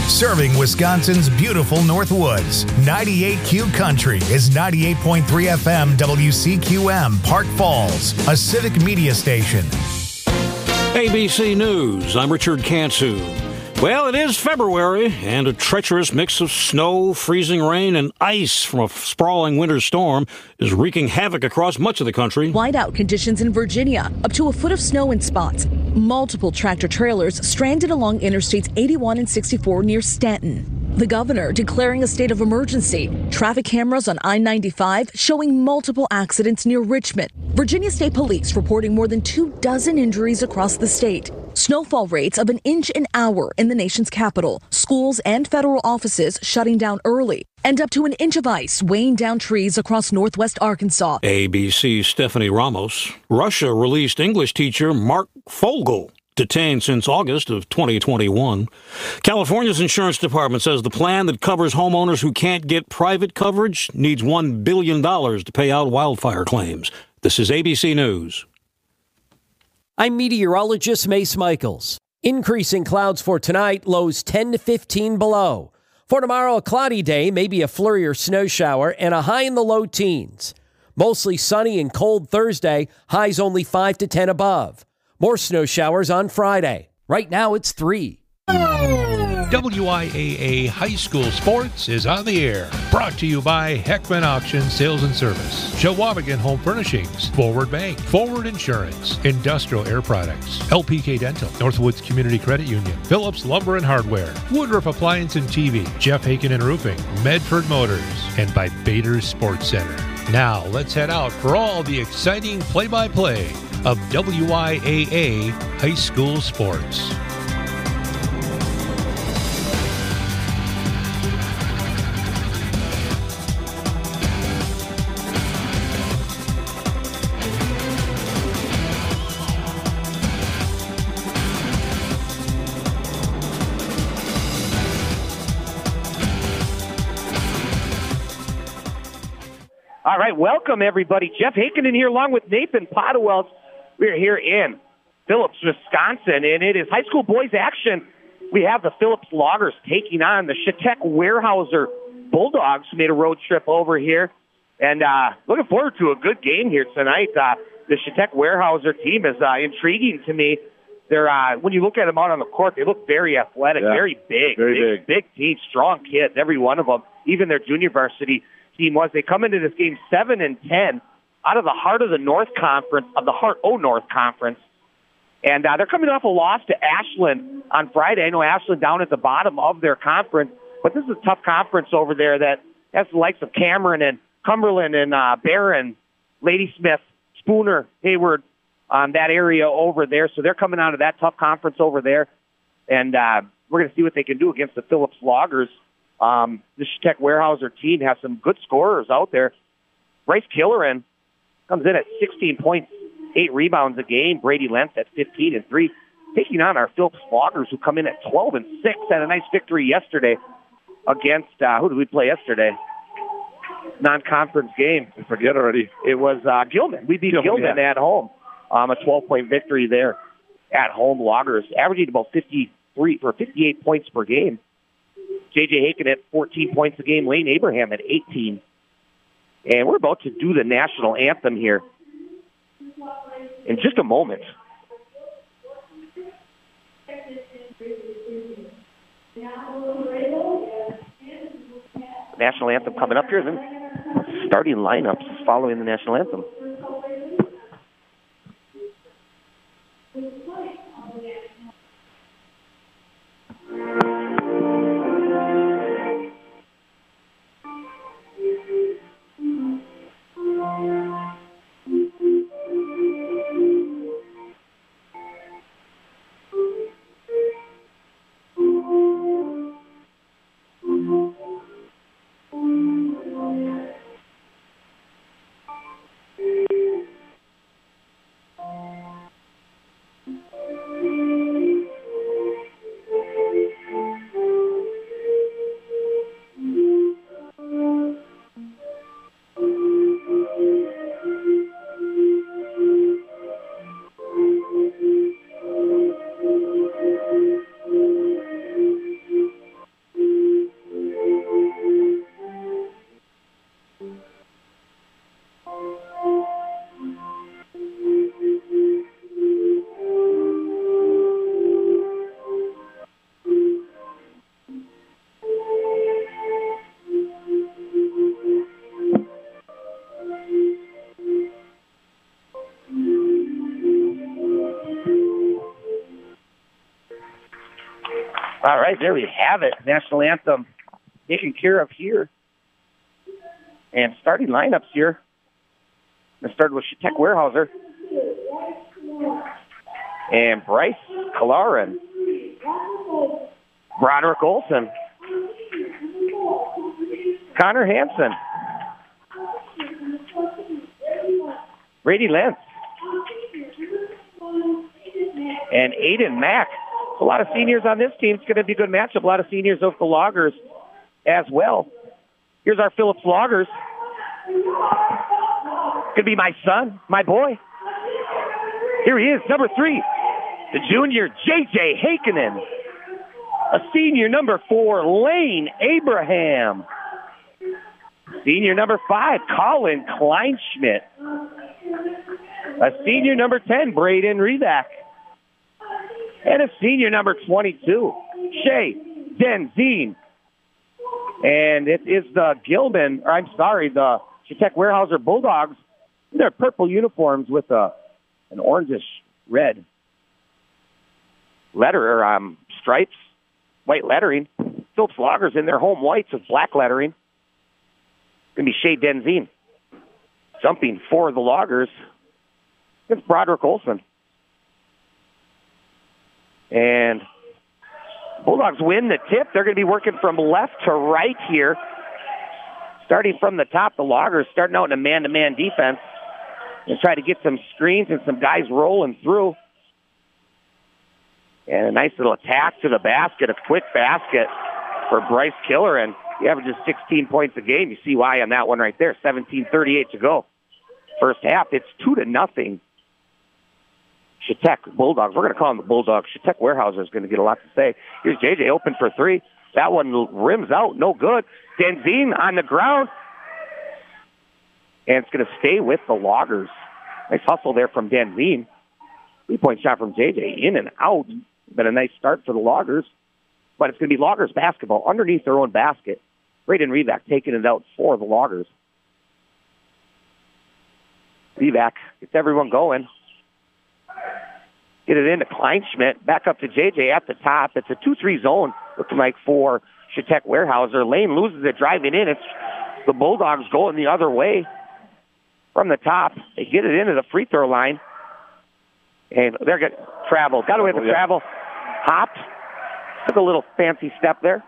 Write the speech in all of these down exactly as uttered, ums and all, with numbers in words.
Serving Wisconsin's beautiful Northwoods. ninety-eight Q Country is ninety-eight point three F M W C Q M, Park Falls, a civic media station. A B C News, I'm Richard Cantu. Well, it is February, and a treacherous mix of snow, freezing rain, and ice from a sprawling winter storm is wreaking havoc across much of the country. Whiteout conditions in Virginia, up to a foot of snow in spots. Multiple tractor trailers stranded along Interstates eighty-one and sixty-four near Stanton. The governor declaring a state of emergency. Traffic cameras on I ninety-five showing multiple accidents near Richmond. Virginia State Police reporting more than two dozen injuries across the state. Snowfall rates of an inch an hour in the nation's capital. Schools and federal offices shutting down early. And up to an inch of ice weighing down trees across northwest Arkansas. A B C's Stephanie Ramos. Russia released English teacher Mark Fogel, detained since August of twenty twenty-one. California's insurance department says the plan that covers homeowners who can't get private coverage needs one billion dollars to pay out wildfire claims. This is A B C News. I'm meteorologist Mace Michaels. Increasing clouds for tonight, lows ten to fifteen below. For tomorrow, a cloudy day, maybe a flurry or snow shower, and a high in the low teens. Mostly sunny and cold Thursday, highs only five to ten above. More snow showers on Friday. Right now, it's three. W I A A High School Sports is on the air. Brought to you by Heckman Auction Sales and Service, Chewabigan Home Furnishings, Forward Bank, Forward Insurance, Industrial Air Products, L P K Dental, Northwoods Community Credit Union, Phillips Lumber and Hardware, Woodruff Appliance and T V, Jeff Haken and Roofing, Medford Motors, and by Bader's Sports Center. Now let's head out for all the exciting play-by-play of W I A A High School Sports. All right, welcome, everybody. Jeff Haken here along with Nathan Podewell. We're here in Phillips, Wisconsin, and it is high school boys action. We have the Phillips Loggers taking on the Chautauqua Weyerhaeuser Bulldogs, who made a road trip over here. And uh, looking forward to a good game here tonight. Uh, the Chautauqua Weyerhaeuser team is uh, intriguing to me. They're uh, when you look at them out on the court, they look very athletic, yeah, very big, very big, big, big team, strong kids, every one of them. Even their junior varsity team was. They come into this game seven and ten out of the heart of the North Conference, of the Heart O North Conference. And uh, they're coming off a loss to Ashland on Friday. I know Ashland down at the bottom of their conference, but this is a tough conference over there that has the likes of Cameron and Cumberland and uh, Barron, Ladysmith, Spooner, Hayward, um, that area over there. So they're coming out of that tough conference over there. And uh, we're going to see what they can do against the Phillips Loggers. Um, the Chautauqua Weyerhaeuser team has some good scorers out there. Bryce Killeran comes in at sixteen points, eight rebounds a game. Brady Lentz at fifteen and three, taking on our Phillips Loggers, who come in at twelve and six. Had a nice victory yesterday against, uh, who did we play yesterday? Non-conference game. I forget already. It was uh, Gilman. We beat Gilman, Gilman yeah. at home. Um, a twelve-point victory there at home. Loggers averaging about fifty-three or fifty-eight points per game. J J Haken at fourteen points a game. Lane Abraham at eighteen. And we're about to do the national anthem here in just a moment. National anthem coming up here. Then starting lineups following the national anthem. All right, there we have it. National anthem taken care of here. And starting lineups here. Let's start with Shatek Weyerhaeuser. And Bryce Kalarin. Broderick Olson. Connor Hansen. Brady Lentz. And Aiden Mack. A lot of seniors on this team. It's going to be a good matchup. A lot of seniors of the Loggers as well. Here's our Phillips Loggers. Could be my son, my boy. Here he is, number three, the junior J J Heikkinen. A senior, number four, Lane Abraham. Senior number five, Colin Kleinschmidt. A senior number ten, Braden Reback. And a senior number twenty-two, Shay Denzine. And it is the Gilman, or I'm sorry, the Shatek Weyerhaeuser Bulldogs. They're purple uniforms with a, an orangish red letter, or um, stripes, white lettering. Phillips Loggers in their home whites with black lettering. Going to be Shay Denzine jumping for the Loggers against Broderick Olson. And Bulldogs win the tip. They're going to be working from left to right here. Starting from the top, the Loggers starting out in a man-to-man defense and try to get some screens and some guys rolling through. And a nice little attack to the basket, a quick basket for Bryce Killer, and he averages sixteen points a game. You see why on that one right there. seventeen thirty-eight to go. First half, it's two to nothing. Shatek Bulldogs. We're going to call them the Bulldogs. Shatek Weyerhaeuser is going to get a lot to say. Here's J J open for three. That one rims out. No good. Denzine on the ground. And it's going to stay with the Loggers. Nice hustle there from Denzine. Three-point shot from J J. In and out. Been a nice start for the Loggers. But it's going to be Loggers basketball underneath their own basket. Braden Reback taking it out for the Loggers. Reback gets everyone going. Get it into Kleinschmidt. Back up to J J at the top. It's a two three zone looking like for Shatek Weyerhaeuser. Lane loses it driving in. It's the Bulldogs going the other way from the top. They get it into the free throw line. And they're going to travel. Got away with the travel. Hopped. Took a little fancy step there.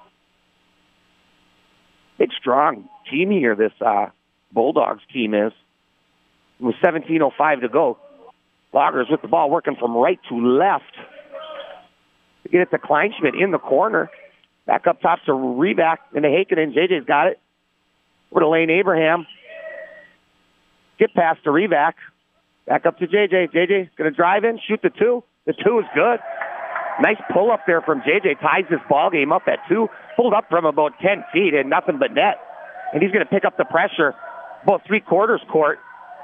Big, strong team here, this uh, Bulldogs team is. With seventeen oh five to go. Loggers with the ball working from right to left. To get it to Kleinschmidt in the corner. Back up top to Reback into Heikkinen. J J's got it. Over to Lane Abraham. Get past to Reback. Back up to J J. J J's going to drive in, shoot the two. The two is good. Nice pull up there from J J. Ties this ball game up at two. Pulled up from about ten feet and nothing but net. And he's going to pick up the pressure. About three quarters court.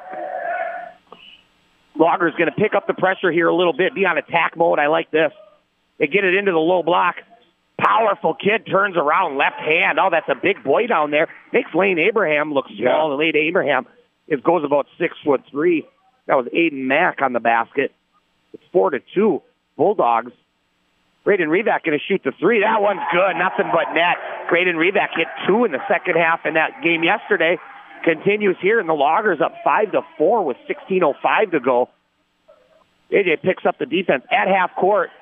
Loggers going to pick up the pressure here a little bit. Be on attack mode. I like this. They get it into the low block. Powerful kid turns around, left hand. Oh, that's a big boy down there. Makes Lane Abraham look small. Yeah. Lane Abraham it goes about six foot three. That was Aiden Mack on the basket. It's four to two. Bulldogs. Braden Reback going to shoot the three. That one's good. Nothing but net. Braden Reback hit two in the second half in that game yesterday. Continues here, and the Loggers up five to four with sixteen oh five to go. J J picks up the defense at half court.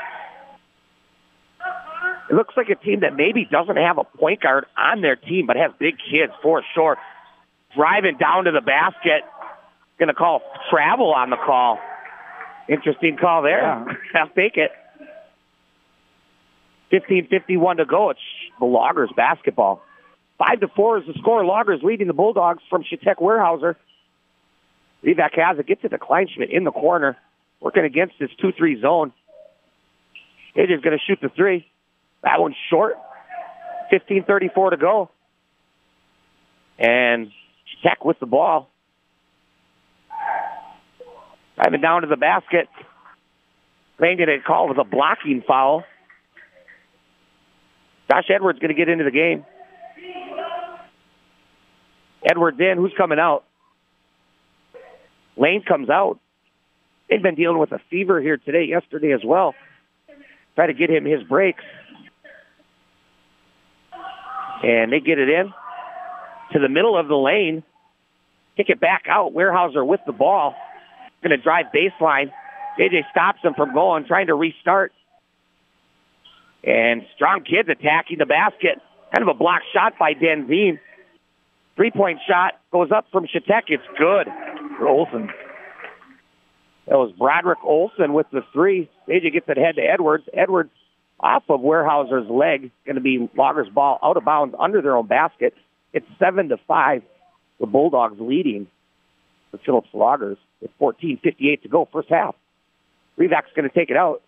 It looks like a team that maybe doesn't have a point guard on their team, but has big kids for sure. Driving down to the basket. Going to call travel on the call. Interesting call there. Yeah. I'll take it. fifteen fifty-one to go. It's the Loggers basketball. Five to four is the score. Loggers leading the Bulldogs from Shatek Weyerhaeuser. Reback has it. Gets it to Kleinschmidt in the corner. Working against this two three zone. It is going to shoot the three. That one's short. fifteen thirty-four to go. And Shatek with the ball. Driving down to the basket. They get a call with a blocking foul. Josh Edwards going to get into the game. Edwards in. Who's coming out? Lane comes out. They've been dealing with a fever here today, yesterday as well. try to get him his breaks. And they get it in to the middle of the lane. Kick it back out. Weyerhaeuser with the ball. Going to drive baseline. J J stops him from going, trying to restart. And Strong Kids attacking the basket. Kind of a block shot by Denzine. Three-point shot goes up from Shatek. It's good for Olsen. That was Broderick Olsen with the three. J J gets it ahead to Edwards. Edwards off of Weyerhaeuser's leg. Going to be Loggers' ball out of bounds under their own basket. It's seven to five. The Bulldogs leading the Phillips Loggers with fourteen fifty-eight to go, first half. Revak's going to take it out.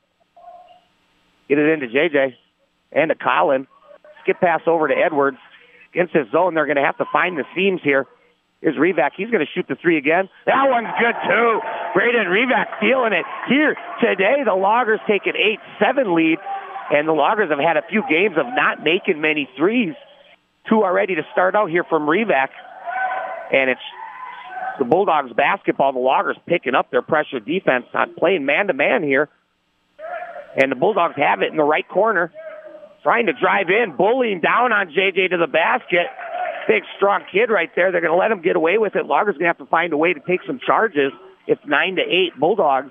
Get it into J J and to Colin. Skip pass over to Edwards. Against his zone, they're going to have to find the seams here. Here's Revak. He's going to shoot the three again. That one's good, too. Braden Revak feeling it. Here today, the Loggers take an eight seven lead, and the Loggers have had a few games of not making many threes. Two are ready to start out here from Revak. And it's the Bulldogs basketball. The Loggers picking up their pressure defense, not playing man-to-man here. And the Bulldogs have it in the right corner. Trying to drive in, bullying down on J J to the basket. Big, strong kid right there. They're going to let him get away with it. Loggers going to have to find a way to take some charges. It's nine to eight, Bulldogs.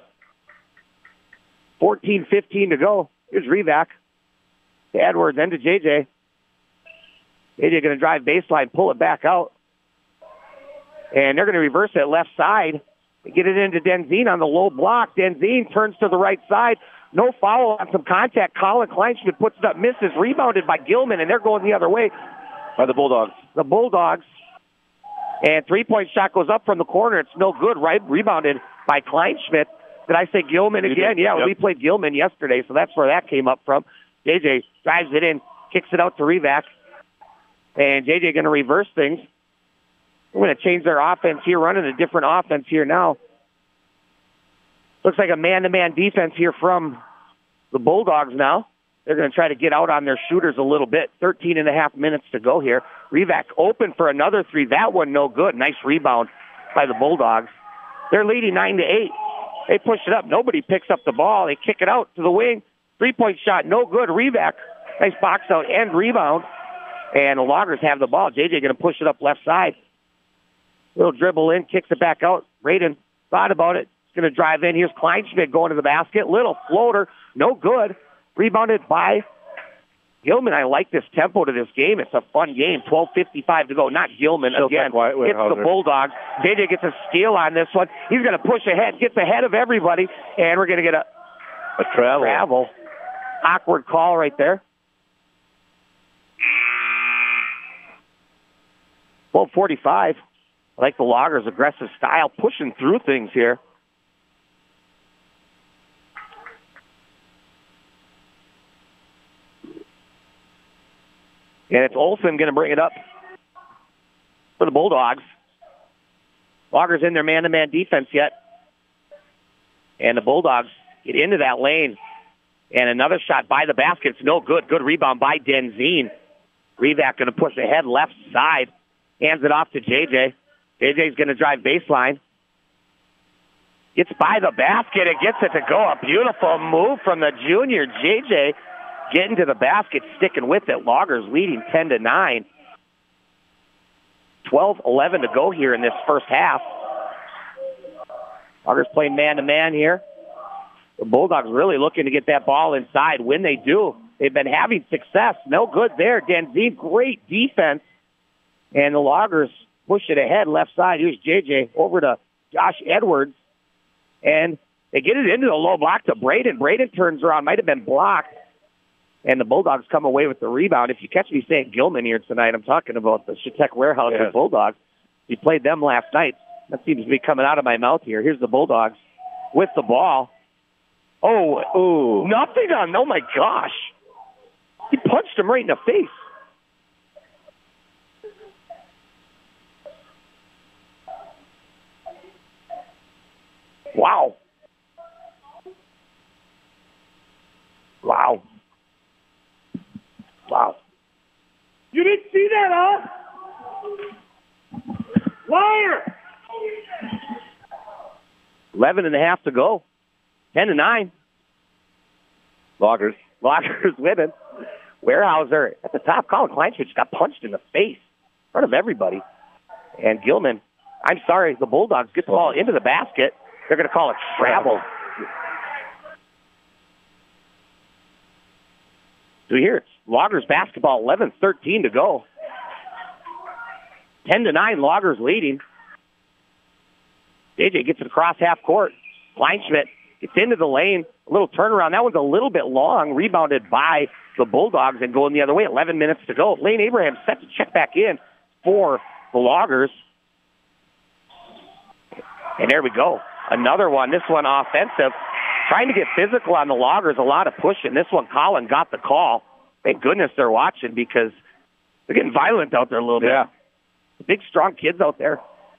fourteen fifteen to go. Here's Revak. To Edwards, then to J J. J J going to drive baseline, pull it back out. And they're going to reverse it left side. They get it into Denzine on the low block. Denzine turns to the right side. No foul on some contact. Colin Kleinschmidt puts it up, misses, rebounded by Gilman, and they're going the other way. By the Bulldogs. The Bulldogs. And three-point shot goes up from the corner. It's no good, right? Rebounded by Kleinschmidt. Did I say Gilman again? Yeah, yep. We played Gilman yesterday, so that's where that came up from. J J drives it in, kicks it out to Revak. And J J going to reverse things. We're going to change their offense here, running a different offense here now. Looks like a man-to-man defense here from the Bulldogs now. They're going to try to get out on their shooters a little bit. thirteen and a half minutes to go here. Revak open for another three. That one no good. Nice rebound by the Bulldogs. They're leading nine to eight. They push it up. Nobody picks up the ball. They kick it out to the wing. Three-point shot, no good. Revak, nice box out and rebound. And the Loggers have the ball. J J going to push it up left side. Little dribble in, kicks it back out. Braden thought about it. He's going to drive in. Here's Kleinschmidt going to the basket. Little floater, no good. Rebounded by Gilman. I like this tempo to this game. It's a fun game. twelve fifty-five to go. Not Gilman Still again. Wait, wait, it's the Bulldogs. J J gets a steal on this one. He's going to push ahead, gets ahead of everybody, and we're going to get a, a travel. travel. Awkward call right there. twelve forty-five. I like the Loggers' aggressive style, pushing through things here. And it's Olsen going to bring it up for the Bulldogs. Loggers in their man-to-man defense yet. And the Bulldogs get into that lane. And another shot by the basket. It's no good. Good rebound by Denzine. Revak going to push ahead left side. Hands it off to J J. J J's going to drive baseline. Gets by the basket and gets it to go. A beautiful move from the junior. J J getting to the basket, sticking with it. Loggers leading ten to nine. twelve eleven to go here in this first half. Loggers playing man-to-man here. The Bulldogs really looking to get that ball inside. When they do, they've been having success. No good there. Denzine, great defense. And the Loggers push it ahead left side. Here's J J over to Josh Edwards. And they get it into the low block to Braden. Braden turns around, might have been blocked. And the Bulldogs come away with the rebound. If you catch me saying Gilman here tonight, I'm talking about the Shatek Weyerhaeuser yes. Bulldogs. We played them last night. That seems to be coming out of my mouth here. Here's the Bulldogs with the ball. Oh, ooh, nothing on. Oh, my gosh. He punched him right in the face. Wow. Wow. Wow. You didn't see that, huh? Liar! Eleven and a half to go. Ten to nine. Loggers. Loggers winning. Weyerhaeuser at the top. Colin Kleinschmidt got punched in the face in front of everybody. And Gilman, I'm sorry, the Bulldogs get the ball into the basket. They're going to call it travel. So here it's Loggers basketball, eleven thirteen to go. ten to nine, Loggers leading. J J gets it across half court. Kleinschmidt gets into the lane. A little turnaround. That one's a little bit long. Rebounded by the Bulldogs and going the other way. eleven minutes to go. Lane Abraham set to check back in for the Loggers. And there we go. Another one. This one offensive. Trying to get physical on the Loggers. A lot of pushing. This one, Colin got the call. Thank goodness they're watching because they're getting violent out there a little bit. Yeah. Big, strong kids out there.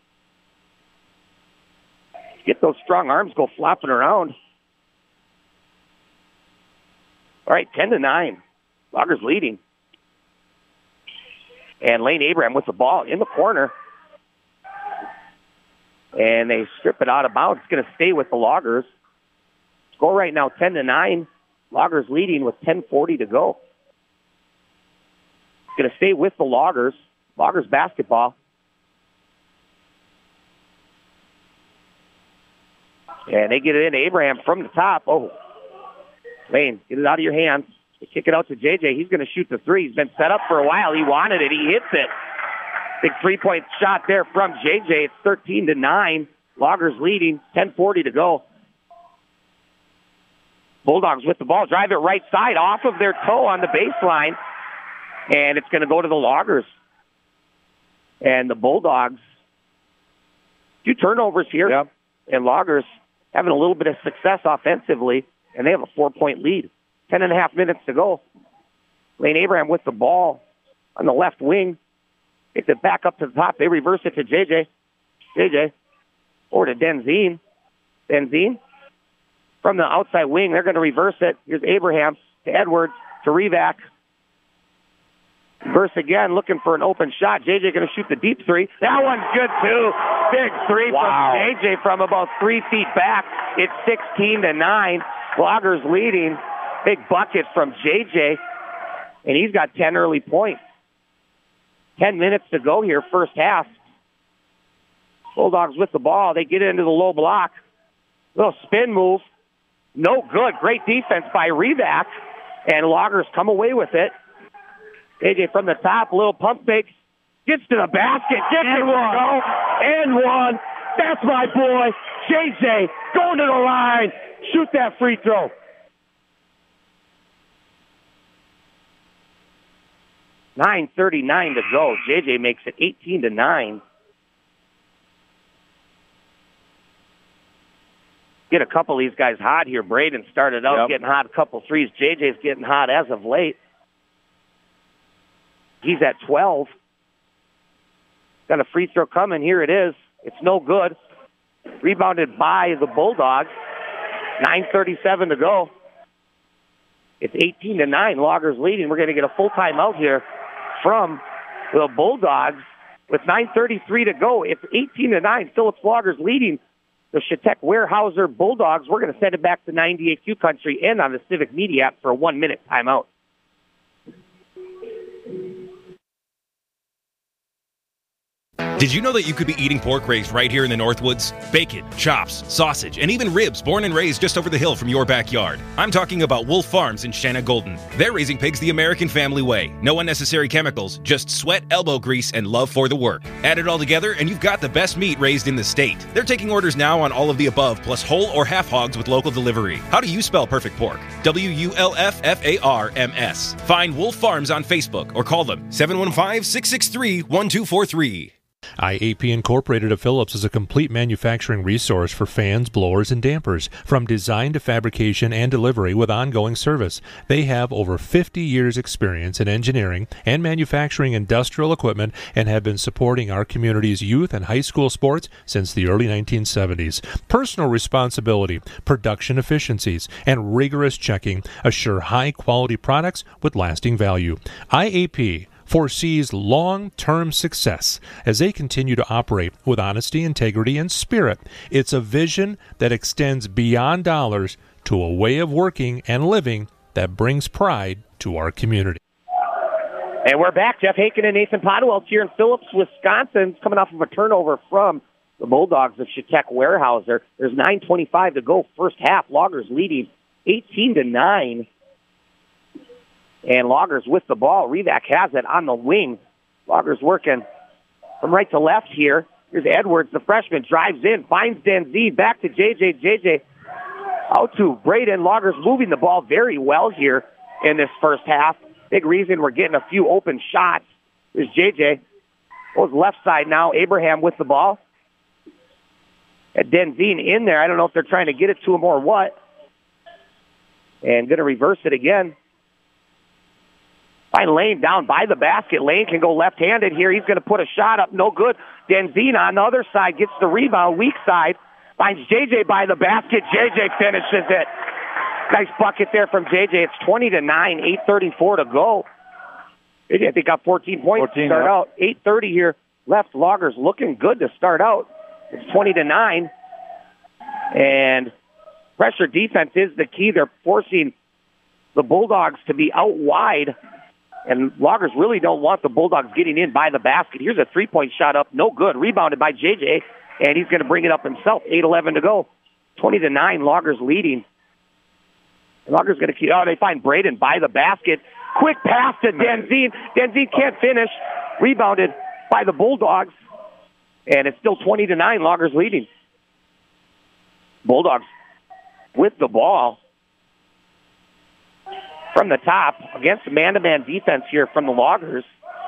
Get those strong arms go flopping around. All right, ten to nine. Loggers leading. And Lane Abraham with the ball in the corner. And they strip it out of bounds. It's going to stay with the Loggers. Score right now ten to nine. Loggers leading with ten forty to go. It's going to stay with the Loggers. Loggers basketball. And they get it in. Abraham from the top. Oh, Lane, get it out of your hands. They kick it out to J J. He's going to shoot the three. He's been set up for a while. He wanted it. He hits it. Big three-point shot there from J J. It's thirteen to nine. Loggers leading. ten forty to go. Bulldogs with the ball. Drive it right side off of their toe on the baseline. And it's going to go to the Loggers. And the Bulldogs, two turnovers here. Yep. And Loggers having a little bit of success offensively. And they have a four-point lead. Ten and a half minutes to go. Lane Abraham with the ball on the left wing. Gets it back up to the top. They reverse it to J J. J J. Over to Denzine. Denzine. From the outside wing, they're going to reverse it. Here's Abraham to Edwards to Revac. Reverse again, looking for an open shot. J J going to shoot the deep three. That one's good, too. Big three Wow. from J J from about three feet back. It's sixteen to nine. Loggers leading. Big bucket from J J. And he's got ten early points. Ten minutes to go here, first half. Bulldogs with the ball. They get into the low block. Little spin move. No good. Great defense by Revac. And Loggers come away with it. J J from the top, a little pump fake. Gets to the basket. Gets and it one. Go. And one. That's my boy. J J going to the line. Shoot that free throw. nine thirty-nine to go. J J makes it eighteen to nine. Get a couple of these guys hot here. Braden started out yep. getting hot, a couple threes. J J's getting hot as of late. He's at twelve. Got a free throw coming. Here it is. It's no good. Rebounded by the Bulldogs. nine thirty-seven to go. It's eighteen to nine. Loggers leading. We're going to get a full timeout here from the Bulldogs with nine thirty-three to go. It's eighteen to nine. Phillips Loggers leading the Chautauqua Weyerhaeuser Bulldogs. We're going to send it back to ninety-eight Q Country and on the Civic Media app for a one-minute timeout. Did you know that you could be eating pork raised right here in the Northwoods? Bacon, chops, sausage, and even ribs born and raised just over the hill from your backyard. I'm talking about Wolf Farms in Shanna Golden. They're raising pigs the American family way. No unnecessary chemicals, just sweat, elbow grease, and love for the work. Add it all together and you've got the best meat raised in the state. They're taking orders now on all of the above, plus whole or half hogs with local delivery. How do you spell perfect pork? W U L F F A R M S. Find Wolf Farms on Facebook or call them seven one five, six six three, one two four three. I A P Incorporated of Phillips is a complete manufacturing resource for fans, blowers, and dampers, from design to fabrication and delivery with ongoing service. They have over fifty years experience in engineering and manufacturing industrial equipment and have been supporting our community's youth and high school sports since the early nineteen seventies. Personal responsibility, production efficiencies, and rigorous checking assure high-quality products with lasting value. I A P foresees long-term success as they continue to operate with honesty, integrity, and spirit. It's a vision that extends beyond dollars to a way of working and living that brings pride to our community. And we're back. Jeff Haken and Nathan Podwell here in Phillips, Wisconsin, coming off of a turnover from the Bulldogs of Shatek Weyerhaeuser. There's nine twenty-five to go. First half, Loggers leading eighteen to nine. And Loggers with the ball. Revac has it on the wing. Loggers working from right to left here. Here's Edwards, the freshman, drives in, finds Denzine, back to J J. J J out to Braden. Loggers moving the ball very well here in this first half. Big reason we're getting a few open shots. There's J J. Goes left side now. Abraham with the ball. At Denzine in there. I don't know if they're trying to get it to him or what. And going to reverse it again. Find Lane down by the basket. Lane can go left-handed here. He's going to put a shot up. No good. Denzine on the other side gets the rebound. Weak side. Finds J J by the basket. J J finishes it. Nice bucket there from J J. It's twenty to nine. eight thirty-four to go. I think they got fourteen points fourteen, to start yeah. out. eight thirty here left. Loggers looking good to start out. It's twenty to nine. And pressure defense is the key. They're forcing the Bulldogs to be out wide. And Loggers really don't want the Bulldogs getting in by the basket. Here's a three-point shot up. No good. Rebounded by J J. And he's going to bring it up himself. eight eleven to go. twenty to nine. Loggers leading. And Loggers going to keep. Oh, they find Braden by the basket. Quick pass to Denzine. Denzine can't finish. Rebounded by the Bulldogs. And it's still twenty to nine. Loggers leading. Bulldogs with the ball from the top against man-to-man defense here from the Loggers.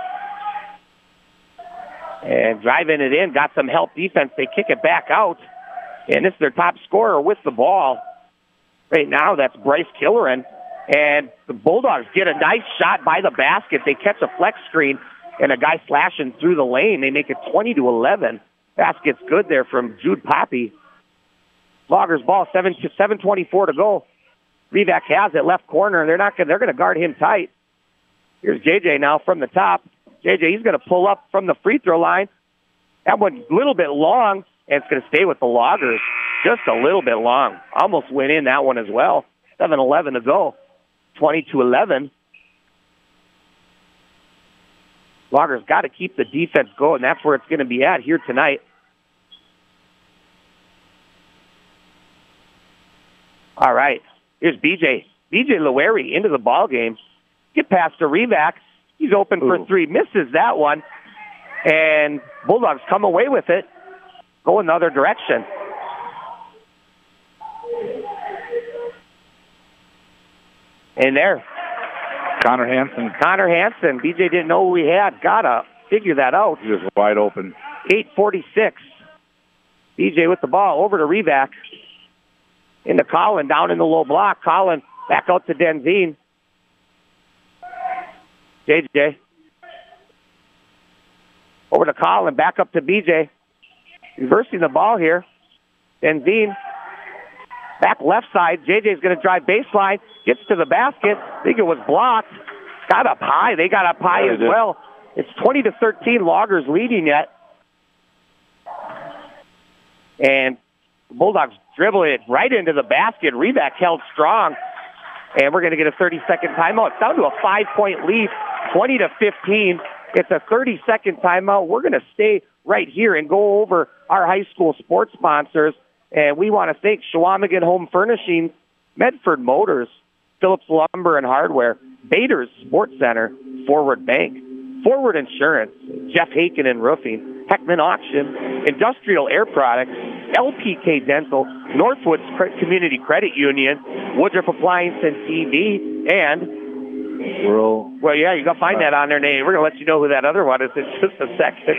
And driving it in, got some help defense. They kick it back out. And this is their top scorer with the ball. Right now, that's Bryce Killeran. And the Bulldogs get a nice shot by the basket. They catch a flex screen and a guy slashing through the lane. They make it twenty to eleven. Basket's good there from Jude Poppy. Loggers ball, seven to seven twenty-four to go. Revac has it, left corner. They're not going. They're going to guard him tight. Here's J J now from the top. J J, he's going to pull up from the free throw line. That one's a little bit long, and it's going to stay with the Loggers. Just a little bit long. Almost went in that one as well. seven eleven to go. twenty to eleven. Loggers got to keep the defense going. That's where it's going to be at here tonight. All right. Here's B J. B J Lowery into the ball game. Get past to Revac. He's open Ooh. for three. Misses that one. And Bulldogs come away with it. Go in the other direction. And there. Connor Hansen. Connor Hansen. B J didn't know who he had. Gotta figure that out. He was wide open. eight forty-six. B J with the ball over to Revac. Into Collin, down in the low block. Collin back out to Denzine. J J. Over to Collin, back up to B J. Reversing the ball here. Denzine. Back left side. J J's going to drive baseline. Gets to the basket. I think it was blocked. Got up high. They got up high as well. It's twenty to thirteen. Loggers leading yet. And the Bulldogs dribble it right into the basket. Revac held strong. And we're going to get a thirty-second timeout. It's down to a five-point lead, twenty to fifteen. It's a thirty-second timeout. We're going to stay right here and go over our high school sports sponsors. And we want to thank Shawamigan Home Furnishings, Medford Motors, Phillips Lumber and Hardware, Bader's Sports Center, Forward Bank, Forward Insurance, Jeff Haken and Roofing, Heckman Auction, Industrial Air Products, L P K Dental, Northwoods Community Credit Union, Woodruff Appliance and T V, and Rural. Well, yeah, you got to find that on their name. We're going to let you know who that other one is in just a second.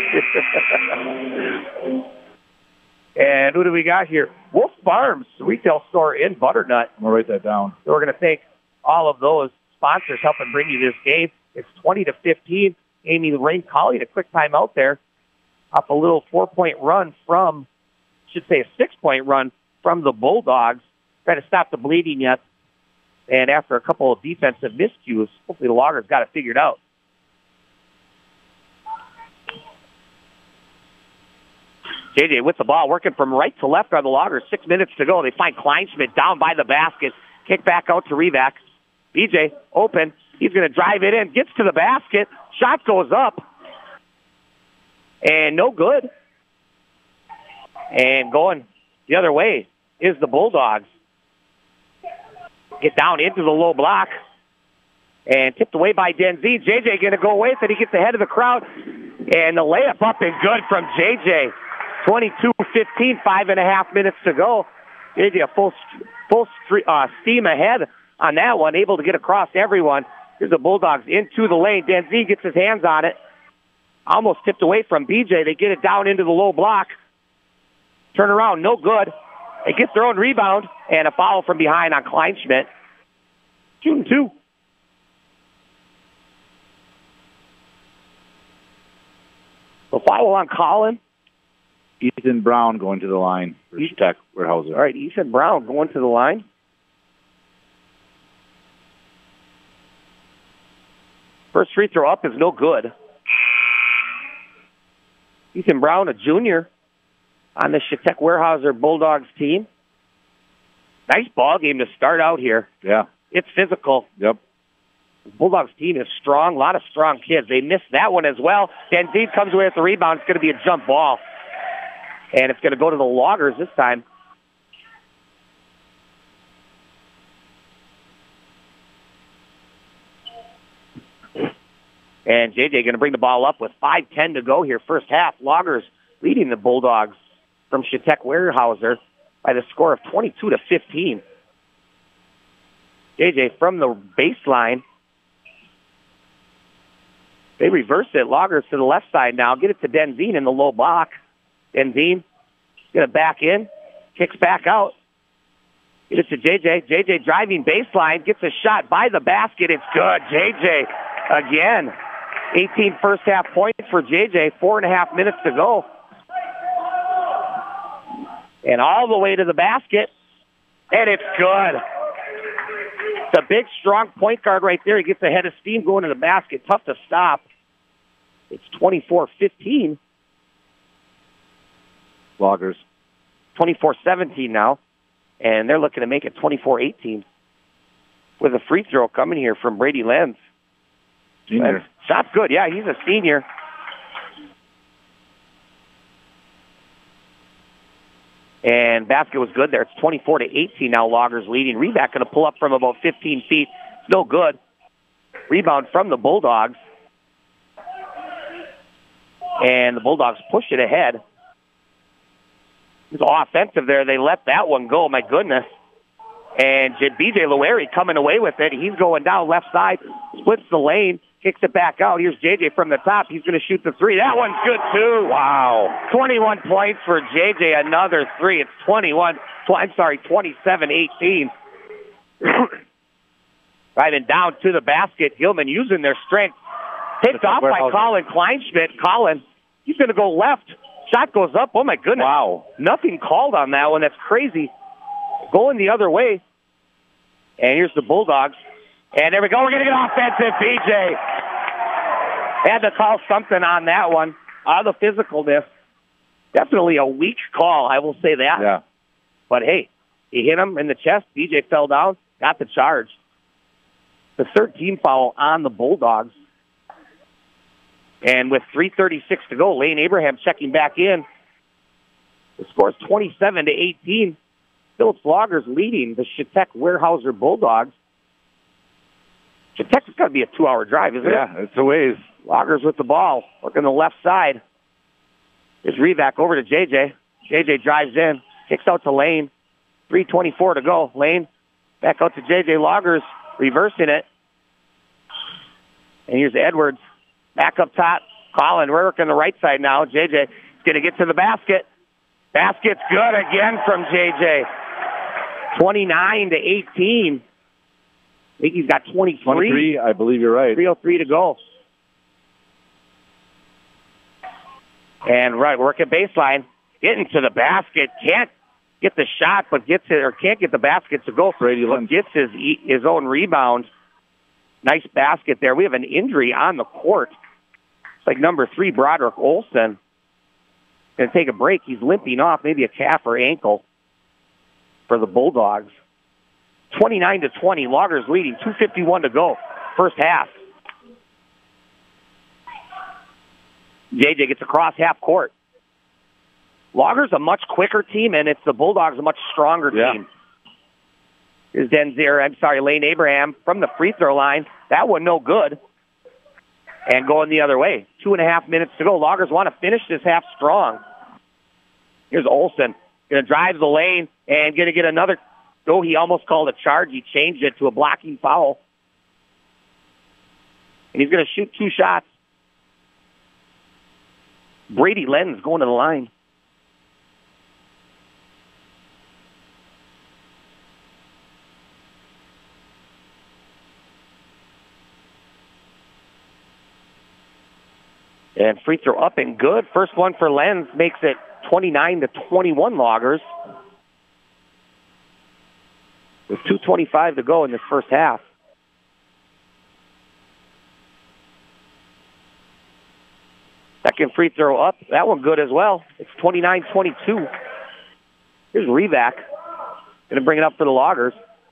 And who do we got here? Wolf Farms retail store in Butternut. I'm going to write that down. So we're going to thank all of those sponsors helping bring you this game. It's twenty to fifteen. Amy Lorraine calling a quick timeout there off a little four-point run from, should say a six-point run from the Bulldogs. Trying to stop the bleeding yet. And after a couple of defensive miscues, hopefully the Loggers got it figured out. J J with the ball, working from right to left on the Loggers. Six minutes to go. They find Kleinschmidt down by the basket. Kick back out to Revac. B J open. He's going to drive it in. Gets to the basket. Shot goes up. And no good. And going the other way is the Bulldogs. Get down into the low block. And tipped away by Denzine. J J going to go away with it. He gets ahead of the crowd. And the layup up and good from J J. twenty-two fifteen, five and a half minutes to go. J J a full, full uh, steam ahead on that one, able to get across everyone. Here's the Bulldogs into the lane. Denzine gets his hands on it. Almost tipped away from B J. They get it down into the low block. Turn around, no good. They get their own rebound and a foul from behind on Kleinschmidt. Shooting two. So foul on Collin. Ethan Brown going to the line for Tech Weyerhaeuser. All right, Ethan Brown going to the line. First free throw up is no good. Ethan Brown, a junior on the Tech Weyerhaeuser Bulldogs team. Nice ball game to start out here. Yeah. It's physical. Yep. The Bulldogs team is strong. A lot of strong kids. They missed that one as well. Denzine comes away with the rebound. It's going to be a jump ball. And it's going to go to the Loggers this time. And J J going to bring the ball up with five ten to go here, first half. Loggers leading the Bulldogs from Tech Weyerhaeuser by the score of twenty-two to fifteen. J J from the baseline. They reverse it. Loggers to the left side now. Get it to Denzine in the low block. Denzine going to back in. Kicks back out. Get it to J J. J J driving baseline. Gets a shot by the basket. It's good. J J again. eighteen first half points for J J. Four and a half minutes to go. And all the way to the basket. And it's good. It's a big, strong point guard right there. He gets ahead of steam going to the basket. Tough to stop. It's twenty-four fifteen. Loggers. twenty-four seventeen now. And they're looking to make it twenty-four eighteen. With a free throw coming here from Brady Lenz. Senior. Shot's good. Yeah, he's a senior. And basket was good there. It's twenty-four to eighteen now. Loggers leading. Reback going to pull up from about fifteen feet. Still good. Rebound from the Bulldogs. And the Bulldogs push it ahead. It was offensive there. They let that one go. My goodness. And B J Lowery coming away with it. He's going down left side. Splits the lane. Kicks it back out. Here's J J from the top. He's going to shoot the three. That one's good, too. Wow. twenty-one points for J J. Another three. It's twenty-one. Tw- I'm sorry, twenty-seven eighteen. Driving down to the basket. Gilman using their strength. Picked off by Colin Kleinschmidt. Colin, he's going to go left. Shot goes up. Oh, my goodness. Wow. Nothing called on that one. That's crazy. Going the other way. And here's the Bulldogs. And there we go. We're going to get offensive. B J had to call something on that one. All the physicalness. Definitely a weak call, I will say that. Yeah. But, hey, he hit him in the chest. B J fell down, got the charge. The third team foul on the Bulldogs. And with three thirty-six to go, Lane Abraham checking back in. The score is twenty-seven to eighteen. Phillips Loggers leading the Tech Weyerhaeuser Bulldogs. Tech's got to be a two-hour drive, isn't yeah, it? Yeah, it's a ways. Loggers with the ball, working the left side. Here's Reback over to J J. J J drives in, kicks out to Lane. three twenty-four to go. Lane back out to J J. Loggers, reversing it. And here's Edwards. Back up top. Colin, we're working the right side now. J J is going to get to the basket. Basket's good again from J J. twenty-nine to eighteen. I think he's got twenty-three. twenty-three, I believe you're right. three oh three to go. And right, working baseline. Getting to the basket. Can't get the shot, but gets it, or can't get the basket to go. Brady But gets his, his own rebound. Nice basket there. We have an injury on the court. It's like number three, Broderick Olson. Going to take a break. He's limping off, maybe a calf or ankle for the Bulldogs. twenty-nine to twenty. Loggers leading, two fifty-one to go. First half. J J gets across half court. Loggers a much quicker team, and it's the Bulldogs a much stronger Yeah. team. Here's Denzier, I'm sorry, Lane Abraham from the free throw line. That one no good. And going the other way. Two and a half minutes to go. Loggers want to finish this half strong. Here's Olson. Going to drive the lane and going to get another. Oh, he almost called a charge. He changed it to a blocking foul. And he's going to shoot two shots. Brady Lenz going to the line. And free throw up and good. First one for Lenz makes it twenty-nine to twenty-one Loggers. With two twenty-five to go in this first half. Second free throw up. That one good as well. It's twenty-nine twenty-two. Here's Revac. Going to bring it up for the Loggers.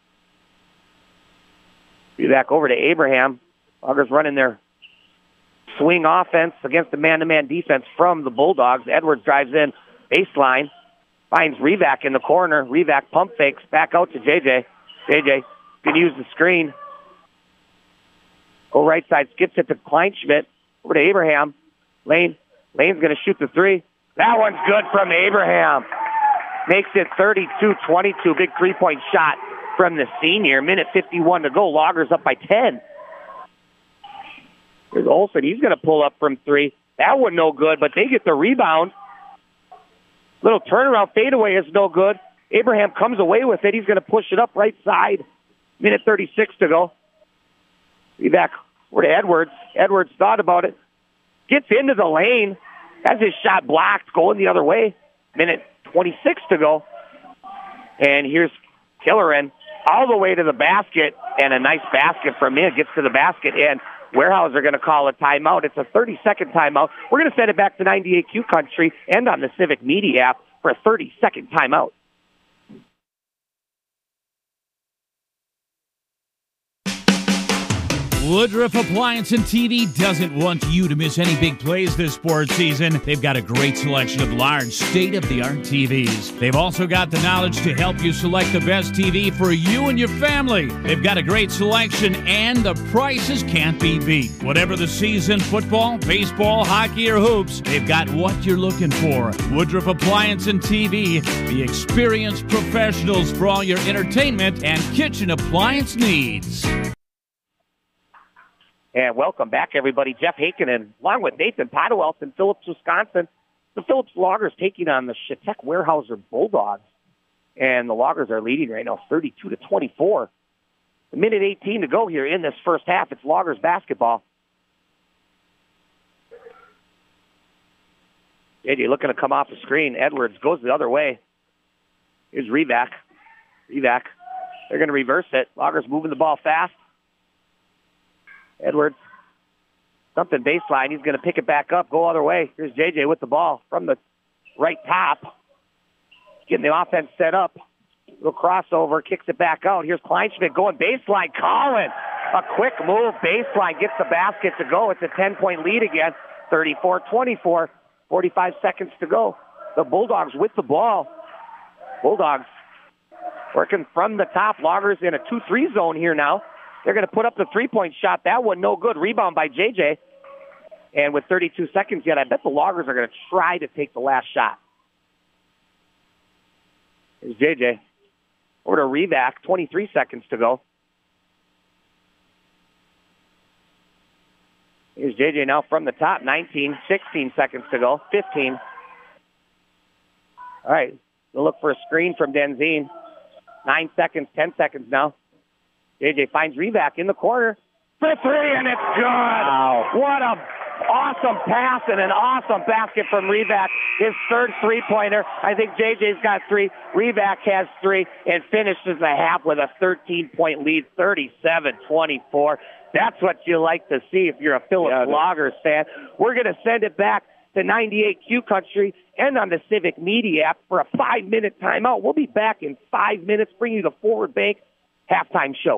Revac over to Abraham. Loggers running their swing offense against the man-to-man defense from the Bulldogs. Edwards drives in, baseline, finds Revac in the corner. Revac pump fakes, back out to J J. J J can use the screen. Go right side, skips it to Kleinschmidt. Over to Abraham. Lane. Lane's going to shoot the three. That one's good from Abraham. Makes it thirty-two twenty-two. Big three-point shot from the senior. Minute fifty-one to go. Loggers up by ten. There's Olsen. He's going to pull up from three. That one no good, but they get the rebound. Little turnaround fadeaway is no good. Abraham comes away with it. He's going to push it up right side. Minute thirty-six to go. Be back over to Edwards. Edwards thought about it. Gets into the lane. Has his shot blocked, going the other way. Minute twenty-six to go. And here's Killeran all the way to the basket. And a nice basket from him. Gets to the basket, and Weyerhaeuser going to call a timeout. It's a thirty-second timeout. We're going to send it back to ninety-eight Q Country and on the Civic Media app for a thirty-second timeout. Woodruff Appliance and T V doesn't want you to miss any big plays this sports season. They've got a great selection of large, state-of-the-art T Vs. They've also got the knowledge to help you select the best T V for you and your family. They've got a great selection, and the prices can't be beat. Whatever the season, football, baseball, hockey, or hoops, they've got what you're looking for. Woodruff Appliance and T V, the experienced professionals for all your entertainment and kitchen appliance needs. And welcome back, everybody. Jeff Hakinen, along with Nathan Podewelt in Phillips, Wisconsin. The Phillips Loggers taking on the Chautauqua Weyerhaeuser Bulldogs. And the Loggers are leading right now, thirty-two to twenty-four. A minute eighteen to go here in this first half. It's Loggers basketball. J J looking to come off the screen. Edwards goes the other way. Here's Revac. Revac. They're going to reverse it. Loggers moving the ball fast. Edwards, something baseline. He's going to pick it back up, go other way. Here's J J with the ball from the right top. Getting the offense set up. Little crossover, kicks it back out. Here's Kleinschmidt going baseline. Collin, a quick move. Baseline gets the basket to go. It's a ten-point lead again. thirty-four twenty-four. forty-five seconds to go. The Bulldogs with the ball. Bulldogs working from the top. Loggers in a two three zone here now. They're going to put up the three-point shot. That one no good. Rebound by J J. And with thirty-two seconds yet, I bet the Loggers are going to try to take the last shot. Here's J J. Over to Revac. twenty-three seconds to go. Here's J J now from the top. nineteen, sixteen seconds to go. fifteen. All right. We'll look for a screen from Denzine. Nine seconds, ten seconds now. J J finds Revac in the corner for three, and it's good. Wow. What a awesome pass and an awesome basket from Revac. His third three-pointer. I think J J's got three. Revac has three and finishes the half with a thirteen-point lead, thirty-seven twenty-four. That's what you like to see if you're a Phillips yeah, Loggers fan. We're going to send it back to ninety-eight Q Country and on the Civic Media app for a five-minute timeout. We'll be back in five minutes, bring you the Forward Bank halftime show.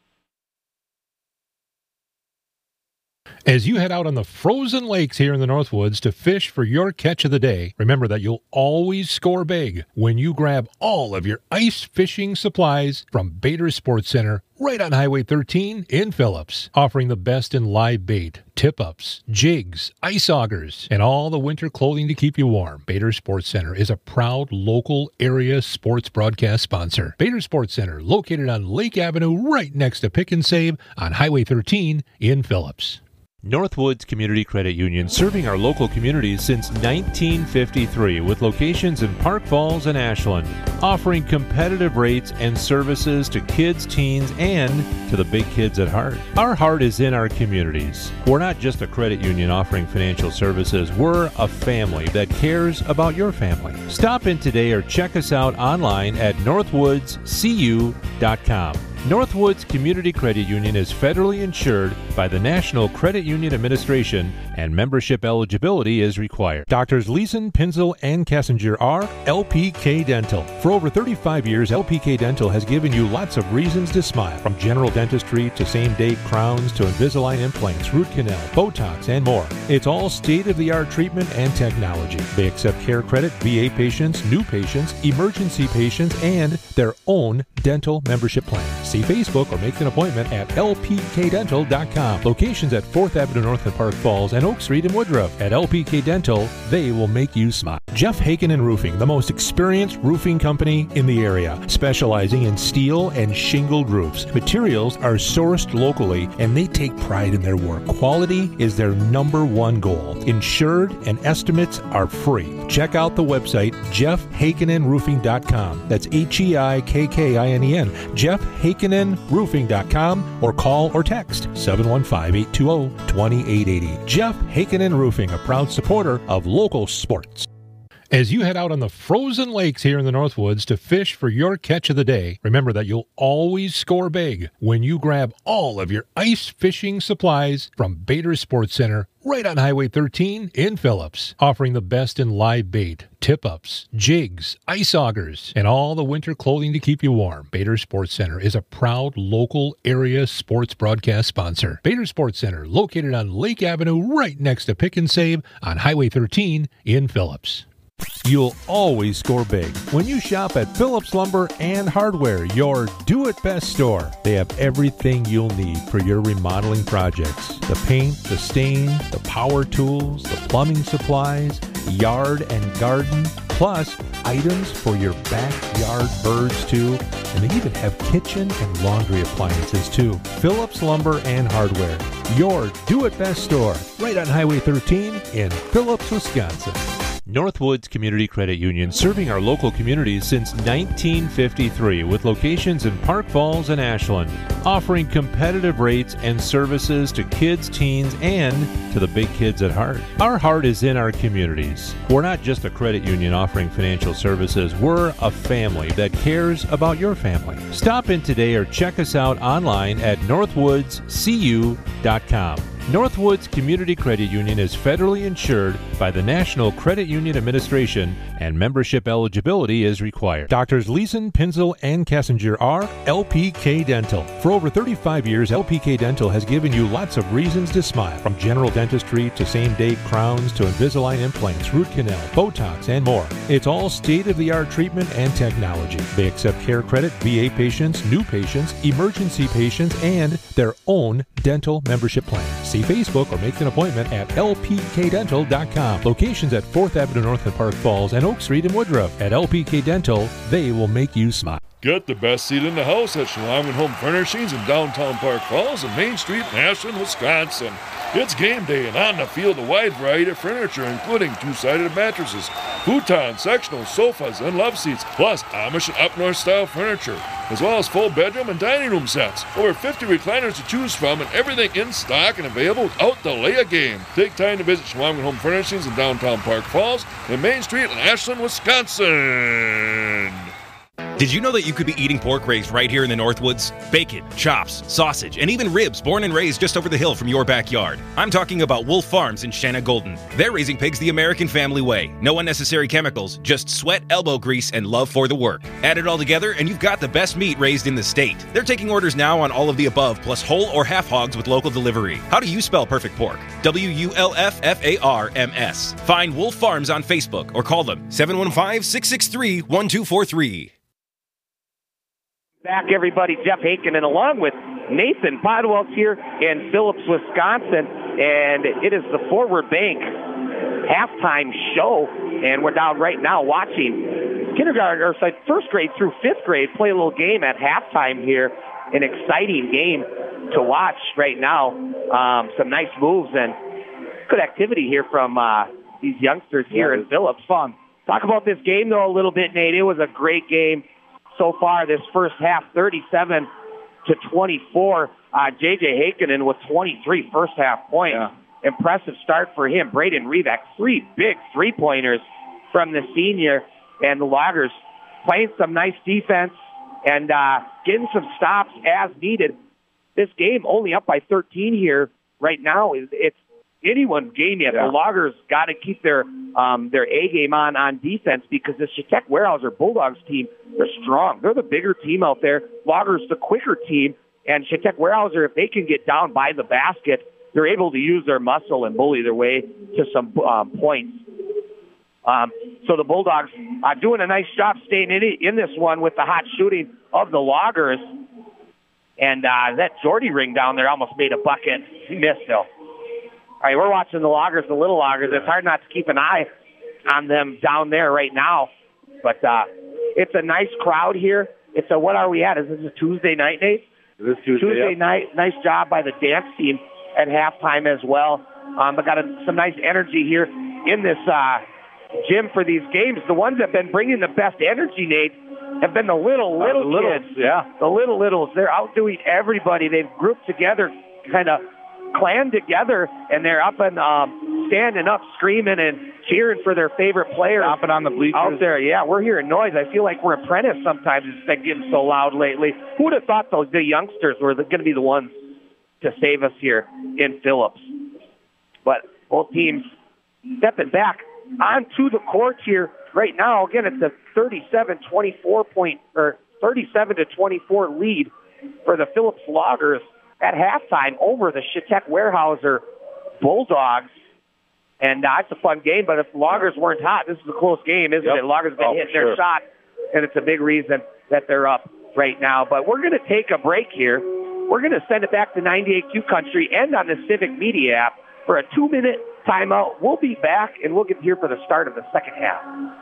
As you head out on the frozen lakes here in the Northwoods to fish for your catch of the day, remember that you'll always score big when you grab all of your ice fishing supplies from Bader Sports Center right on Highway thirteen in Phillips, offering the best in live bait, tip-ups, jigs, ice augers, and all the winter clothing to keep you warm. Bader Sports Center is a proud local area sports broadcast sponsor. Bader Sports Center, located on Lake Avenue right next to Pick and Save on Highway thirteen in Phillips. Northwoods Community Credit Union, serving our local communities since nineteen fifty-three with locations in Park Falls and Ashland, offering competitive rates and services to kids, teens, and to the big kids at heart. Our heart is in our communities. We're not just a credit union offering financial services. We're a family that cares about your family. Stop in today or check us out online at northwoods c u dot com. Northwoods Community Credit Union is federally insured by the National Credit Union Administration, and membership eligibility is required. Doctors Leeson, Pinzel, and Kessinger are L P K Dental. For over thirty-five years, L P K Dental has given you lots of reasons to smile, from general dentistry to same-day crowns to Invisalign implants, root canal, Botox, and more. It's all state-of-the-art treatment and technology. They accept care credit, V A patients, new patients, emergency patients, and their own dental membership plan. See Facebook or make an appointment at L P K dental dot com. Locations at fourth Avenue North in Park Falls and Oak Street in Woodruff. At L P K Dental, they will make you smile. Jeff Haken and Roofing, the most experienced roofing company in the area, specializing in steel and shingled roofs. Materials are sourced locally, and they take pride in their work. Quality is their number one goal. Insured and estimates are free. Check out the website, jeff hakenin roofing dot com. That's H E I K K I N E N. jeff hakenin roofing dot com, or call or text seven one five, eight two zero, two eight eight zero. Jeff Hakenin Roofing, a proud supporter of local sports. As you head out on the frozen lakes here in the Northwoods to fish for your catch of the day, remember that you'll always score big when you grab all of your ice fishing supplies from Bader Sports Center right on Highway thirteen in Phillips, offering the best in live bait, tip-ups, jigs, ice augers, and all the winter clothing to keep you warm. Bader Sports Center is a proud local area sports broadcast sponsor. Bader Sports Center, located on Lake Avenue right next to Pick and Save on Highway thirteen in Phillips. You'll always score big when you shop at Phillips Lumber and Hardware, your do-it-best store. They have everything you'll need for your remodeling projects. The paint, the stain, the power tools, the plumbing supplies, yard and garden, plus items for your backyard birds too. And they even have kitchen and laundry appliances too. Phillips Lumber and Hardware, your do-it-best store, right on Highway thirteen in Phillips, Wisconsin. Northwoods Community Credit Union, serving our local communities since nineteen fifty-three with locations in Park Falls and Ashland, offering competitive rates and services to kids, teens, and to the big kids at heart. Our heart is in our communities. We're not just a credit union offering financial services. We're a family that cares about your family. Stop in today or check us out online at northwoods c u dot com. Northwoods Community Credit Union is federally insured by the National Credit Union Administration, and membership eligibility is required. Doctors Leeson, Pinzel, and Kessinger are L P K Dental. For over thirty-five years, L P K Dental has given you lots of reasons to smile, from general dentistry to same-day crowns to Invisalign implants, root canal, Botox, and more. It's all state-of-the-art treatment and technology. They accept care credit, V A patients, new patients, emergency patients, and their own dental membership plan. See Facebook or make an appointment at L P K dental dot com. Locations at fourth Avenue North in Park Falls and Oak Street in Woodruff. At L P K Dental, they will make you smile. Get the best seat in the house at Schweiman Home Furnishings in downtown Park Falls and Main Street in Ashland, Wisconsin. It's game day, and on the field, a wide variety of furniture, including two-sided mattresses, futons, sectional sofas, and love seats, plus Amish and up-north style furniture, as well as full bedroom and dining room sets. Over fifty recliners to choose from, and everything in stock and available without delay a game. Take time to visit Schweiman Home Furnishings in downtown Park Falls and Main Street in Ashland, Wisconsin. Did you know that you could be eating pork raised right here in the Northwoods? Bacon, chops, sausage, and even ribs born and raised just over the hill from your backyard. I'm talking about Wolf Farms in Shanna Golden. They're raising pigs the American family way. No unnecessary chemicals, just sweat, elbow grease, and love for the work. Add it all together and you've got the best meat raised in the state. They're taking orders now on all of the above, plus whole or half hogs with local delivery. How do you spell perfect pork? W U L F F A R M S. Find Wolf Farms on Facebook or call them seven one five, six six three, one two four three. Back, everybody. Jeff Haken, and along with Nathan Podwells here in Phillips, Wisconsin, and it is the Forward Bank halftime show, and we're down right now watching kindergarten or sorry, first grade through fifth grade play a little game at halftime here. An exciting game to watch right now. Um, some nice moves and good activity here from uh, these youngsters here yeah, in Phillips. Fun. Talk about this game though a little bit, Nate. It was a great game so far this first half, thirty-seven to twenty-four. Uh, J J Heikkinen with twenty-three first half points. Yeah. Impressive start for him. Braden Revac, three big three-pointers from the senior. And the Loggers playing some nice defense and uh, getting some stops as needed. This game only up by thirteen here right now. It's anyone's game yet. Yeah. The Loggers got to keep their um, their A game on on defense because the Chetek Weyerhaeuser Bulldogs team, they're strong. They're the bigger team out there. Loggers the quicker team. And Chetek Weyerhaeuser, if they can get down by the basket, they're able to use their muscle and bully their way to some um, points. Um, so the Bulldogs are doing a nice job staying in, it, in this one with the hot shooting of the Loggers. And uh, that Jordy ring down there almost made a bucket. He missed, though. All right, we're watching the Loggers, the little Loggers. It's hard not to keep an eye on them down there right now. But uh, it's a nice crowd here. It's a, what are we at? Is this a Tuesday night, Nate? It is Tuesday, Tuesday yep. night. Nice job by the dance team at halftime as well. Um, but got a, some nice energy here in this uh, gym for these games. The ones that have been bringing the best energy, Nate, have been the little, little uh, the kids. Littles, yeah. The little littles. They're outdoing everybody. They've grouped together, kind of clan together, and they're up and um, standing up, screaming and cheering for their favorite players. Stomping on the bleachers. Out there, yeah, we're hearing noise. I feel like we're apprentice sometimes. It's been getting so loud lately. Who would have thought those the youngsters were going to be the ones to save us here in Phillips? But both teams stepping back onto the court here right now. Again, it's a thirty-seven twenty-four point or thirty-seven to twenty-four lead for the Phillips Loggers at halftime over the Chetek Weyerhaeuser Bulldogs. And uh, it's a fun game, but if the Loggers weren't hot, this is a close game, isn't yep. it? Loggers have been oh, hitting sure. their shot, and it's a big reason that they're up right now. But we're going to take a break here. We're going to send it back to ninety-eight Q Country and on the Civic Media app for a two-minute timeout. We'll be back, and we'll get here for the start of the second half.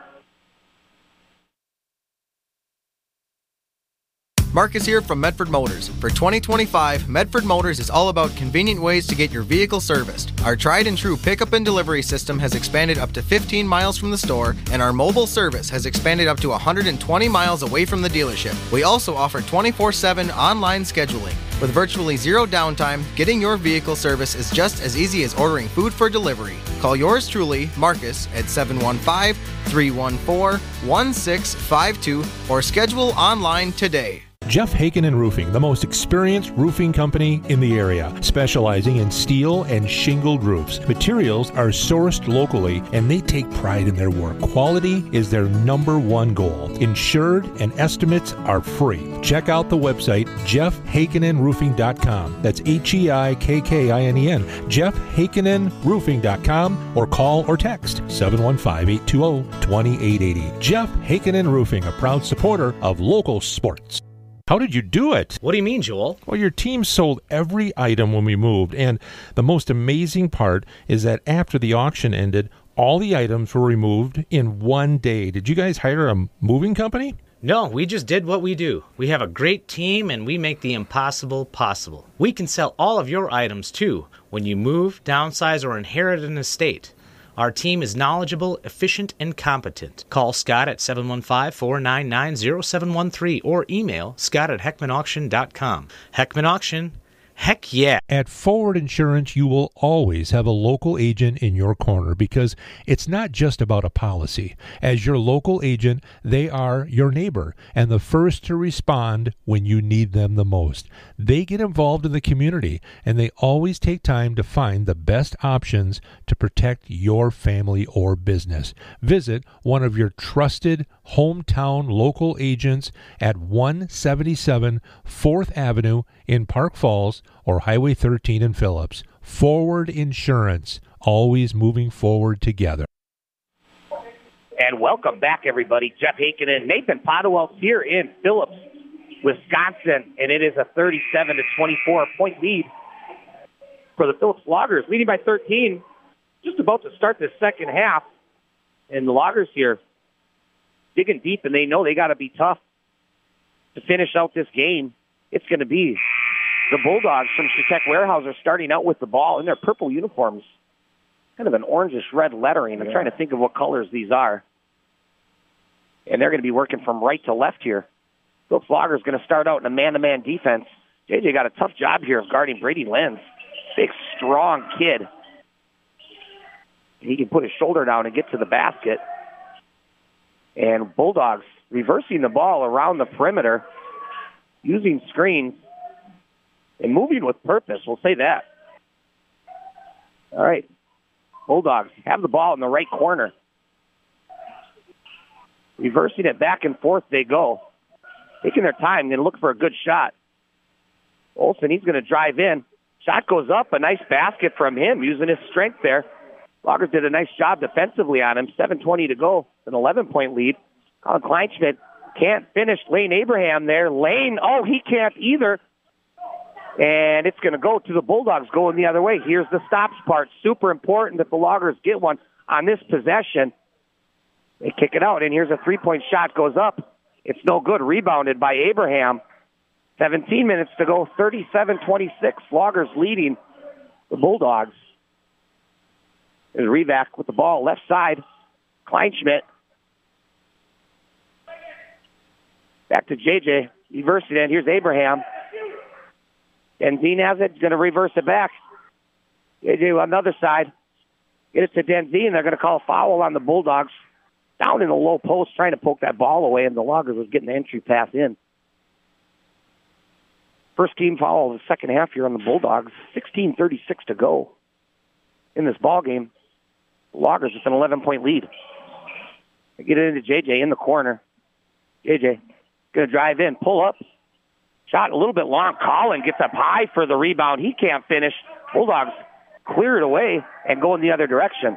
Marcus here from Medford Motors. For twenty twenty-five, Medford Motors is all about convenient ways to get your vehicle serviced. Our tried and true pickup and delivery system has expanded up to fifteen miles from the store, and our mobile service has expanded up to one hundred twenty miles away from the dealership. We also offer twenty-four seven online scheduling. With virtually zero downtime, getting your vehicle service is just as easy as ordering food for delivery. Call yours truly, Marcus, at seven one five, three one four, one six five two or schedule online today. Jeff Haken Roofing, the most experienced roofing company in the area, specializing in steel and shingled roofs. Materials are sourced locally, and they take pride in their work. Quality is their number one goal. Insured and estimates are free. Check out the website, jeff hakkinen roofing dot com. That's H E I K K I N E N, jeff hakkinen roofing dot com, or call or text seven one five, eight two zero, two eight eight zero. Jeff Haken Roofing, a proud supporter of local sports. How did you do it? What do you mean, Joel? Well, your team sold every item when we moved, and the most amazing part is that after the auction ended, all the items were removed in one day. Did you guys hire a moving company? No, we just did what we do. We have a great team, and we make the impossible possible. We can sell all of your items, too, when you move, downsize, or inherit an estate. Our team is knowledgeable, efficient, and competent. Call Scott at seven one five, four nine nine, zero seven one three or email scott at heckman auction dot com. Heckman Auction, Heck yeah. At Forward Insurance, you will always have a local agent in your corner because it's not just about a policy. As your local agent, they are your neighbor and the first to respond when you need them the most. They get involved in the community and they always take time to find the best options to protect your family or business. Visit one of your trusted hometown local agents at one seventy-seven fourth Avenue in Park Falls or Highway thirteen in Phillips. Forward Insurance, always moving forward together. And welcome back, everybody. Jeff Haken and Nathan Podewell here in Phillips, Wisconsin, and it is a thirty-seven to twenty-four point lead for the Phillips Loggers, leading by thirteen, just about to start the second half. And the Loggers here digging deep, and they know they got to be tough to finish out this game. It's going to be the Bulldogs from Chetek Warehouse are starting out with the ball in their purple uniforms. Kind of an orangish-red lettering. I'm yeah. trying to think of what colors these are. And they're going to be working from right to left here. Phillips Loggers going to start out in a man-to-man defense. J J got a tough job here of guarding Brady Lenz. Big, strong kid. He can put his shoulder down and get to the basket. And Bulldogs reversing the ball around the perimeter, using screens, and moving with purpose. We'll say that. All right. Bulldogs have the ball in the right corner. Reversing it back and forth they go. Taking their time, going to look for a good shot. Olsen, he's going to drive in. Shot goes up, a nice basket from him, using his strength there. Loggers did a nice job defensively on him. seven twenty to go, an eleven point lead. Colin Kleinschmidt can't finish. Lane Abraham there. Lane, oh, he can't either. And it's going to go to the Bulldogs going the other way. Here's the stops part. Super important that the Loggers get one on this possession. They kick it out, and here's a three-point shot goes up. It's no good. Rebounded by Abraham. seventeen minutes to go, thirty-seven twenty-six. Loggers leading the Bulldogs. There's Revac with the ball, left side. Kleinschmidt. Back to J J. Reverse it in. Here's Abraham. Denzine has it. He's going to reverse it back. J J on the other side. Get it to Denzine. They're going to call a foul on the Bulldogs. Down in the low post, trying to poke that ball away, and the Loggers was getting the entry pass in. First team foul of the second half here on the Bulldogs. sixteen thirty-six to go in this ball game. The Loggers with an eleven point lead. They get it into J J in the corner. J J going to drive in, pull up. Shot a little bit long. Collin gets up high for the rebound. He can't finish. Bulldogs clear it away and go in the other direction.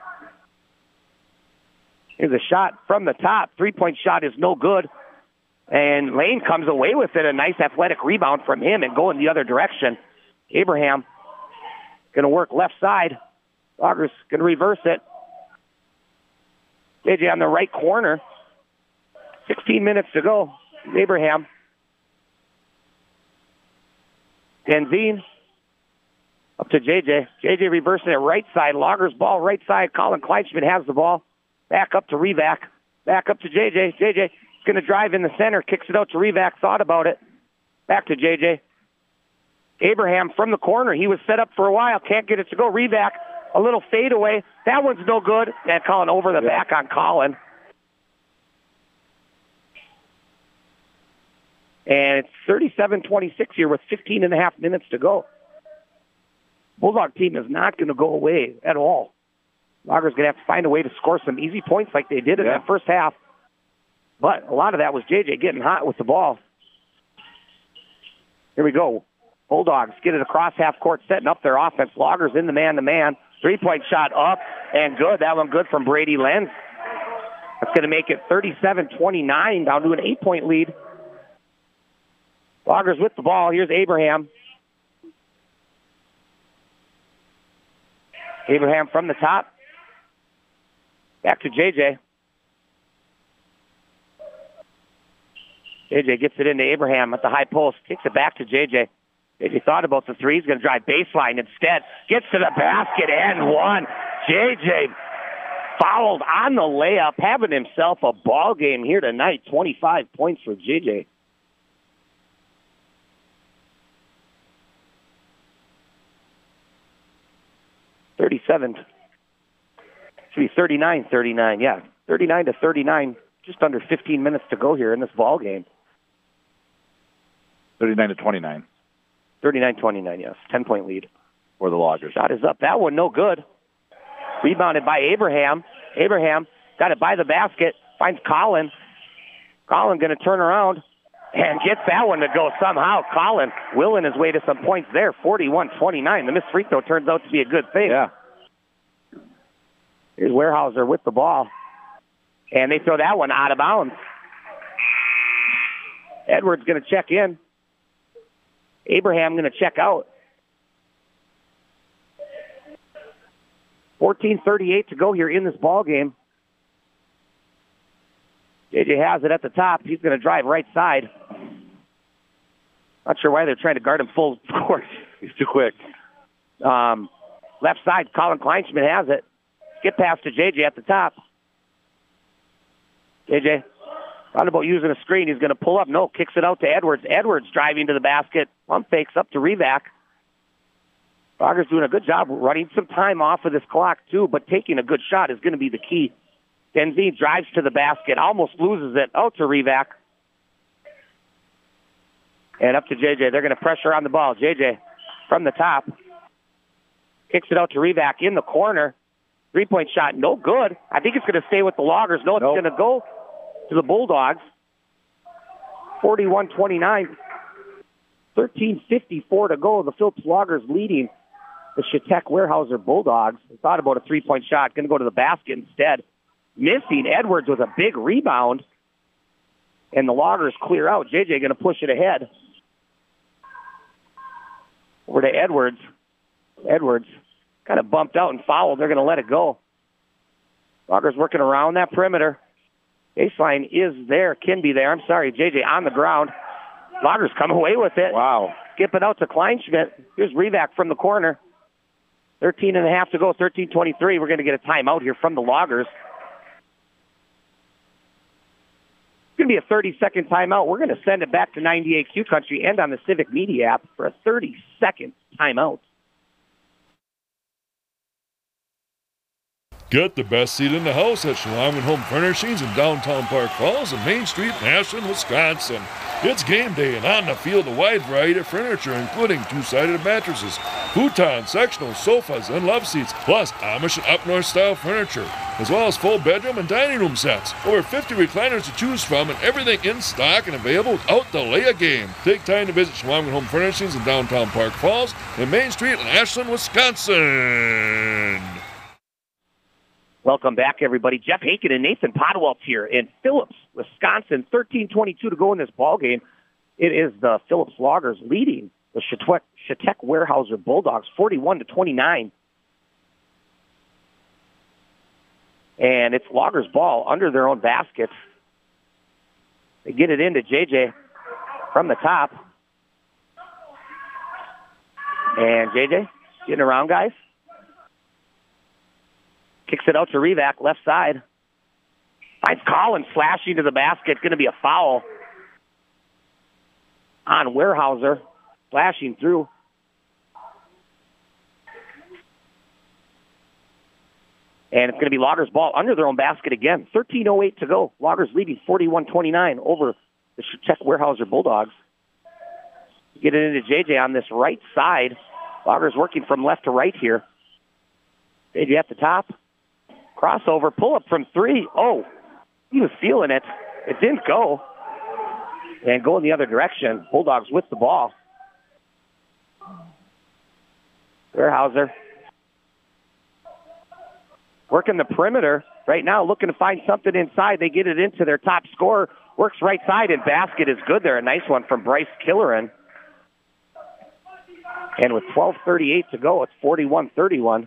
Here's a shot from the top. Three-point shot is no good. And Lane comes away with it. A nice athletic rebound from him and go in the other direction. Abraham going to work left side. Loggers going to reverse it. J J on the right corner. sixteen minutes to go. Abraham. Denzine up to J J. J J reversing it right side. Loggers ball right side. Colin Kleinschmidt has the ball. Back up to Revac. Back up to J J. J J going to drive in the center. Kicks it out to Revac. Thought about it. Back to J J. Abraham from the corner. He was set up for a while. Can't get it to go. Revac, a little fade away. That one's no good. And Colin over the back on Colin. And it's thirty-seven twenty-six here with fifteen and a half minutes to go. Bulldog team is not going to go away at all. Loggers going to have to find a way to score some easy points like they did in yeah. that first half. But a lot of that was J J getting hot with the ball. Here we go. Bulldogs get it across half court, setting up their offense. Loggers in the man-to-man. Three-point shot up and good. That one good from Brady Lenz. That's going to make it thirty-seven twenty-nine, down to an eight-point lead. Loggers with the ball. Here's Abraham. Abraham from the top. Back to J J. J J gets it into Abraham at the high post. Kicks it back to J J. J J thought about the three. He's going to drive baseline instead. Gets to the basket and one. J J fouled on the layup, having himself a ball game here tonight. twenty-five points for J J. thirty-seven. Should be thirty-nine thirty-nine, yeah. thirty-nine to thirty-nine, just under fifteen minutes to go here in this ball game. thirty-nine to twenty-nine. thirty-nine twenty-nine, yes. ten-point lead. For the Loggers. Shot is up. That one no good. Rebounded by Abraham. Abraham got it by the basket. Finds Colin. Colin going to turn around and gets that one to go somehow. Colin willing his way to some points there. forty-one twenty-nine. The missed free throw turns out to be a good thing. Yeah. Here's Weyerhaeuser with the ball. And they throw that one out of bounds. Edwards going to check in. Abraham going to check out. fourteen thirty-eight to go here in this ball game. J J has it at the top. He's going to drive right side. Not sure why they're trying to guard him full court. He's too quick. Um, left side, Colin Kleinschmidt has it. Get pass to J J at the top. J J, thought about using a screen. He's going to pull up. No, kicks it out to Edwards. Edwards driving to the basket. Pump fakes up to Revac. Loggers doing a good job running some time off of this clock, too, but taking a good shot is going to be the key. Denzine drives to the basket, almost loses it. Out to Revac. And up to J J. They're going to pressure on the ball. J J from the top. Kicks it out to Revac in the corner. Three-point shot, no good. I think it's going to stay with the Loggers. No, it's nope. going to go to the Bulldogs. forty-one twenty-nine. thirteen fifty-four to go. The Phillips Loggers leading the Chautauqua Weyerhaeuser Bulldogs. They thought about a three-point shot. Going to go to the basket instead. Missing. Edwards with a big rebound. And the Loggers clear out. J J going to push it ahead. Over to Edwards. Edwards kind of bumped out and fouled. They're going to let it go. Loggers working around that perimeter. Baseline is there. Can be there. I'm sorry. J J on the ground. Loggers come away with it. Wow. Skip it out to Kleinschmidt. Here's Revac from the corner. thirteen and a half to go. thirteen twenty-three. We're going to get a timeout here from the Loggers. It's going to be a thirty-second timeout. We're going to send it back to ninety-eight Q Country and on the Civic Media app for a thirty-second timeout. Get the best seat in the house at Schlonman Home Furnishings in downtown Park Falls and Main Street in Ashland, Wisconsin. It's game day, and on the field, a wide variety of furniture, including two-sided mattresses, futons, sectional sofas, and love seats, plus Amish and up-north style furniture, as well as full bedroom and dining room sets. Over fifty recliners to choose from, and everything in stock and available without delay a game. Take time to visit Schlonman Home Furnishings in downtown Park Falls and Main Street in Ashland, Wisconsin. Welcome back, everybody. Jeff Haken and Nathan Podwalt here in Phillips, Wisconsin. thirteen twenty-two to go in this ball game. It is the Phillips Loggers leading the Chautauqua Weyerhaeuser Bulldogs forty-one to twenty-nine. And it's Loggers ball under their own basket. They get it into J J from the top. And J J getting around, guys. Kicks it out to Revac, left side. Finds Collins flashing to the basket. Going to be a foul on Weyerhaeuser. Flashing through. And it's going to be Loggers ball under their own basket again. thirteen oh eight to go. Loggers leading forty-one twenty-nine over the Chautauqua Weyerhaeuser Bulldogs. Get it into J J on this right side. Loggers working from left to right here. J J at the top. Crossover, pull up from three. Oh, he was feeling it. It didn't go. And go in the other direction. Bulldogs with the ball. Weyerhaeuser working the perimeter right now, looking to find something inside. They get it into their top scorer. Works right side, and basket is good there. A nice one from Bryce Killeran. And with twelve thirty-eight to go, it's forty-one thirty-one.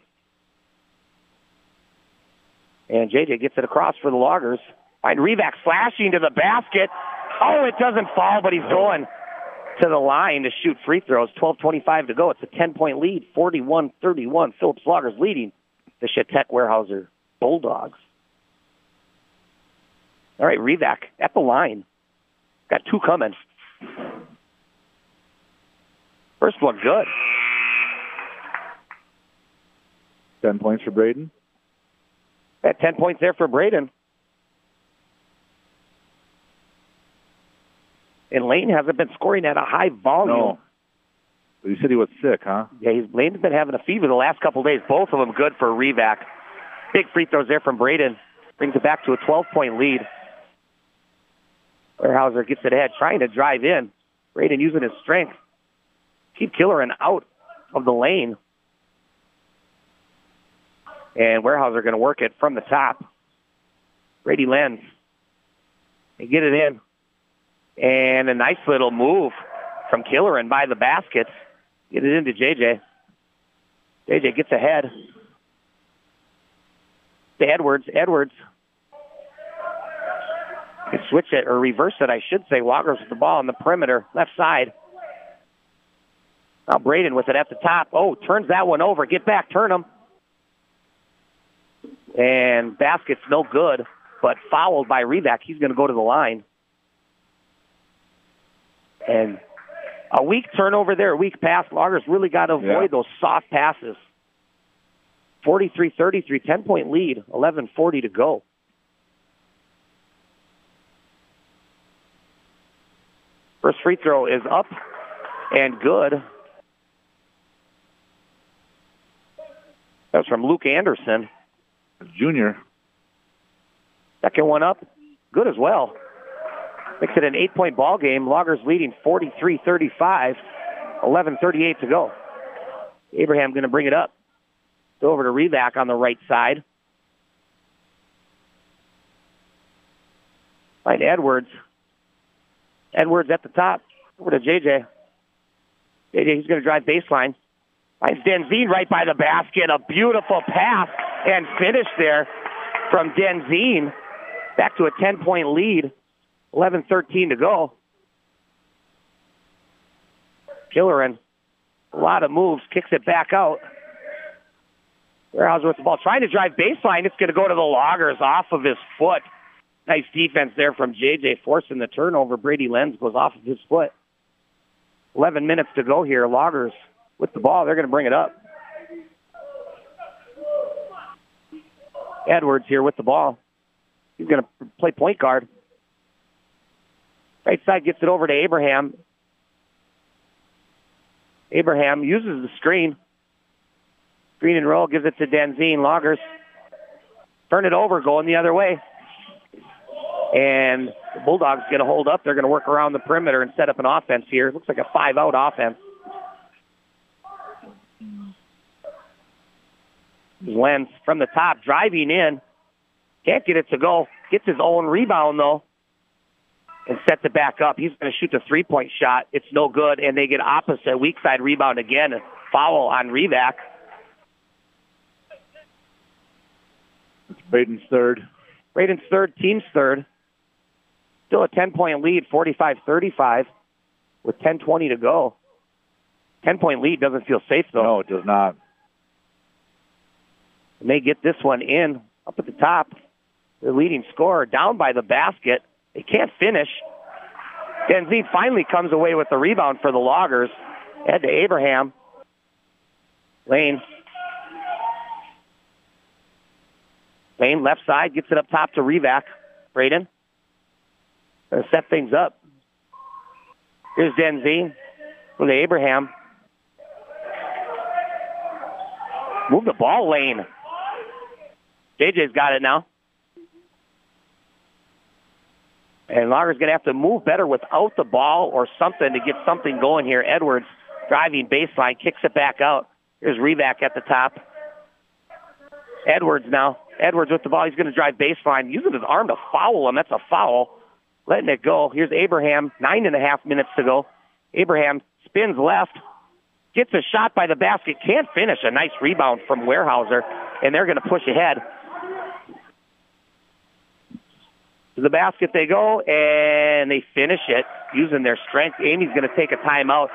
And J J gets it across for the Loggers. Find Revac flashing to the basket. Oh, it doesn't fall, but he's going to the line to shoot free throws. twelve twenty-five to go. It's a ten-point lead, forty-one thirty-one. Phillips Loggers leading the Chautauqua Weyerhaeuser Bulldogs. All right, Revac at the line. Got two coming. First one good. Ten points for Braden. At ten points there for Braden. And Lane hasn't been scoring at a high volume. No. But you said he was sick, huh? Yeah, he's, Lane's been having a fever the last couple of days. Both of them good for Revac. Big free throws there from Braden. Brings it back to a twelve-point lead. Weyerhaeuser gets it ahead, trying to drive in. Braden using his strength. Keep Killerin out of the lane. And Weyerhaeuser going to work it from the top. Brady Lenz. They get it in. And a nice little move from Killerin by the basket. Get it into J J. J J gets ahead. To Edwards. Edwards. Can switch it, or reverse it, I should say. Walkers with the ball on the perimeter, left side. Now Braden with it at the top. Oh, turns that one over. Get back, turn him. And basket's no good, but fouled by Revac. He's going to go to the line. And a weak turnover there, a weak pass. Loggers really got to avoid yeah. those soft passes. forty-three thirty-three, ten-point lead, eleven forty to go. First free throw is up and good. That was from Luke Anderson. Junior. Second one up, good as well. Makes it an eight-point ball game. Loggers leading forty-three thirty-five, eleven thirty-eight to go. Abraham going to bring it up. Go over to Revac on the right side. Find Edwards. Edwards at the top. Over to J J. J J, he's going to drive baseline. Finds Denzine right by the basket. A beautiful pass and finish there from Denzine. Back to a ten-point lead. eleven thirteen to go. Killerin, a lot of moves, kicks it back out. Weyerhaeuser with the ball, trying to drive baseline. It's going to go to the Loggers off of his foot. Nice defense there from J J, forcing the turnover. Brady Lenz goes off of his foot. eleven minutes to go here. Loggers with the ball. They're going to bring it up. Edwards here with the ball. He's going to play point guard. Right side gets it over to Abraham. Abraham uses the screen. Screen and roll, gives it to Denzine. Loggers turn it over, going the other way. And the Bulldogs going to hold up. They're going to work around the perimeter and set up an offense here. Looks like a five-out offense. Lenz from the top, driving in. Can't get it to go. Gets his own rebound, though, and sets it back up. He's going to shoot the three-point shot. It's no good, and they get opposite. Weak side rebound again. A foul on Revac. It's Braden's third. Braden's third, team's third. Still a ten-point lead, forty-five thirty-five, with ten twenty to go. ten-point lead doesn't feel safe, though. No, it does not. And they get this one in, up at the top. The leading scorer down by the basket. They can't finish. Denzine finally comes away with the rebound for the Loggers. Head to Abraham. Lane. Lane, left side, gets it up top to Revac. Braden. Gonna set things up. Here's Denzine with Abraham. Move the ball lane. J J's got it now. And Loggers going to have to move better without the ball or something to get something going here. Edwards driving baseline, kicks it back out. Here's Revac at the top. Edwards now. Edwards with the ball. He's going to drive baseline, using his arm to foul him. That's a foul. Letting it go. Here's Abraham. Nine and a half minutes to go. Abraham spins left. Gets a shot by the basket. Can't finish. A nice rebound from Weyerhaeuser. And they're going to push ahead. To the basket they go, and they finish it using their strength. Amy's going to take a timeout.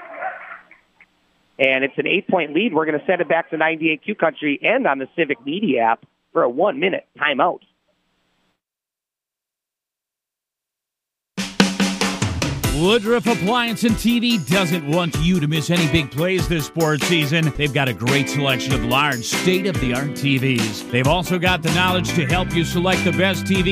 And it's an eight-point lead. We're going to send it back to ninety-eight Q Country and on the Civic Media app for a one-minute timeout. Woodruff Appliance and T V doesn't want you to miss any big plays this sports season. They've got a great selection of large, state-of-the-art T Vs. They've also got the knowledge to help you select the best T V